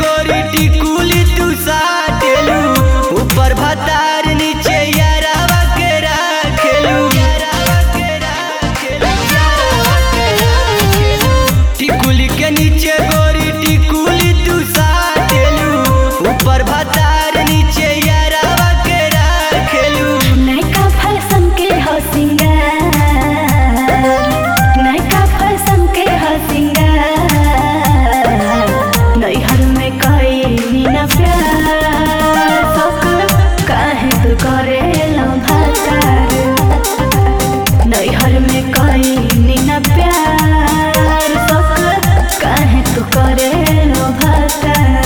गोरी टिकुली तू साटेलू ऊपर भतार नीचे यारावा के राखेलू टिकुली के नीचे गोरी टिकुली तू साटेलू ऊपर भतार नीचे यारावा के राखेलू। नयका फैशन के हो सिंगार, नयका फैशन के हो सिंगार, नैहर में कईनी न प्यार, शौक काहे तू करेला भतार, नैहर में कईनी न प्यार, शौक काहे तू करेला भतार।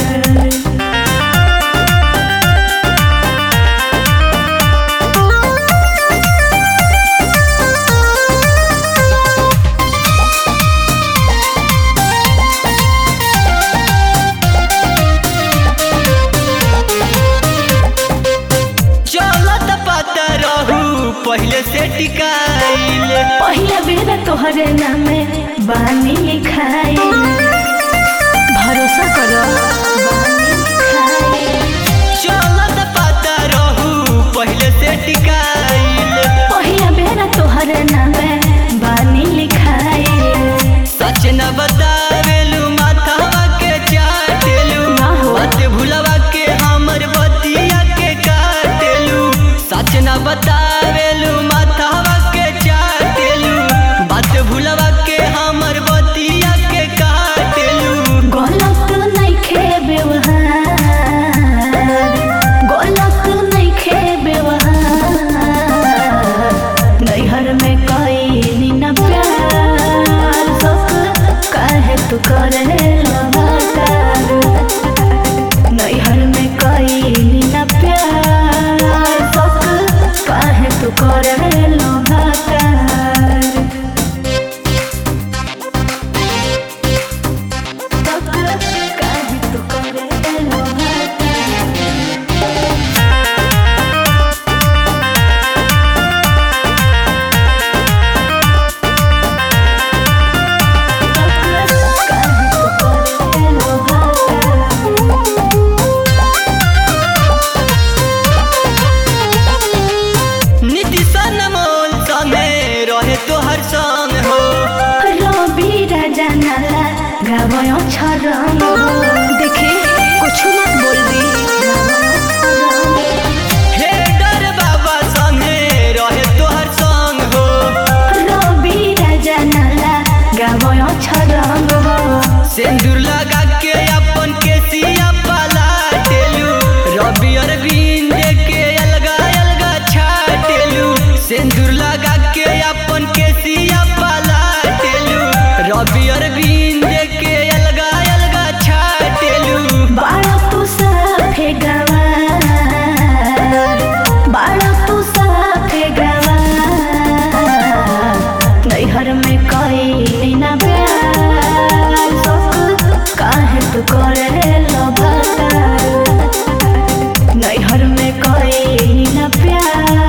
पहले से टिकाइल पहिला बेर तोहरे नामे बानी लिखाइल, भरोसा करो बानी लिखाइल। चलत पता रहू पहले से टिकाइल पहिला बेर तोहरे नामे बानी लिखाइल। सच न बतावेलू माथावा के चाटेलू बात भुलवा के हमर बतिया के काटेलू सच न बतावेलू माथावा के चाटेलू बात भुलवा के हमर बतिया के काटेलू। गलत नइखे व्यवहार, गलत नइखे व्यवहार, नैहर में कईनी न प्यार, शौक काहे तू करेला भतार, नैहर में कईनी न प्यार, शौक काहे तू करेला भतार, शौक काहे तू करेला भतार। तोहर संग हो रवि राजा नाला गावयो छरंग हो, देखी कुछ मत बोलबी हे डर बाबा संगे रहे तोहर संग हो रवि राजा नाला गावयो छरंग हो। सिंदूर लगा के अपन केसिया पलाटेलू रवि अरविंद के अलगा अलगा छाटेलू सिंदूर लगा के अपन केसिया पलाटेलू रवि अरविंद के अलगा अलगा छाटेलू। बाड़ा तू साफे गवार, बाड़ा तू साफे गवार, नैहर में कईनी न प्यार, शौक काहे तू करेला भतार, नैहर में कईनी न प्यार।